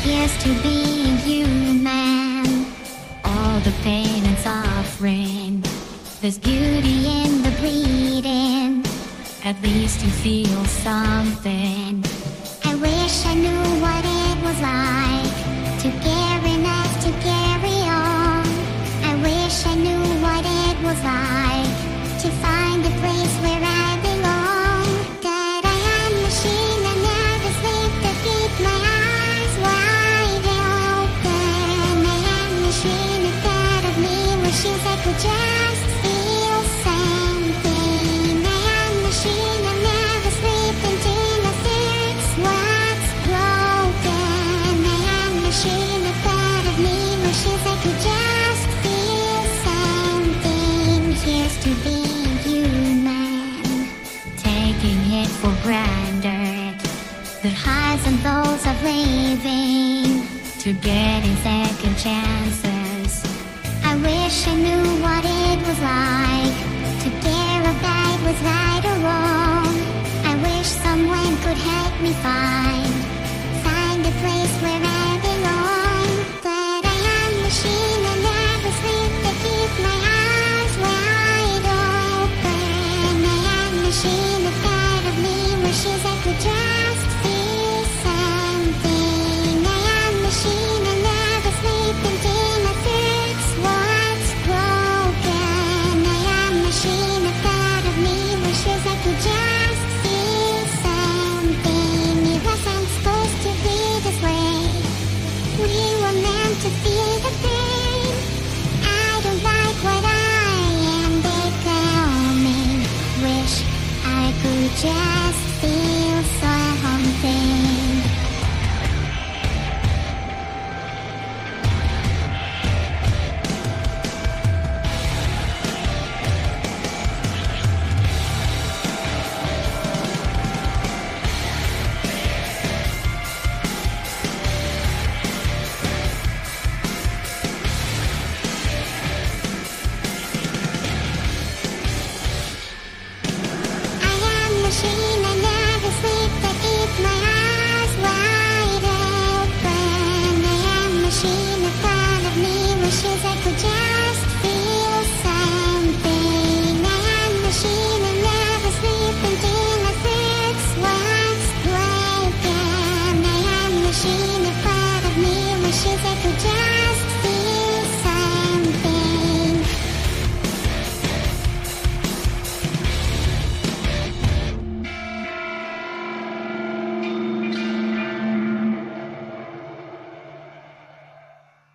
Here's to being human. All the pain and suffering. There's beauty in the bleeding. At least you feel something. I wish I knew what it was like to care enough to carry on. I wish I knew what it was like to find a place where I belong. That I am a machine, I never sleep to keep my eyes wide open. I am a machine, a part of me wishes I could just feel something. I am a machine, I never sleep until I fix what's broken. I am a machine, a part of me wishes I could just feel something. Here's to being human, taking it for granted, the highs and lows of living, to getting second chances. I wish I knew what it was like to care about what's right or wrong. I wish someone could help me find a place where I belong. But I am a machine, I never sleep to keep my eyes wide open. I am a machine, a part of me wishes I could just feel something. I am a machine, I never sleep until I fix what's broken. I am a machine, a part of me wishes I could just feel something. It wasn't supposed to be this way. We were meant to feel the pain. I don't like what I am becoming. Wish I could just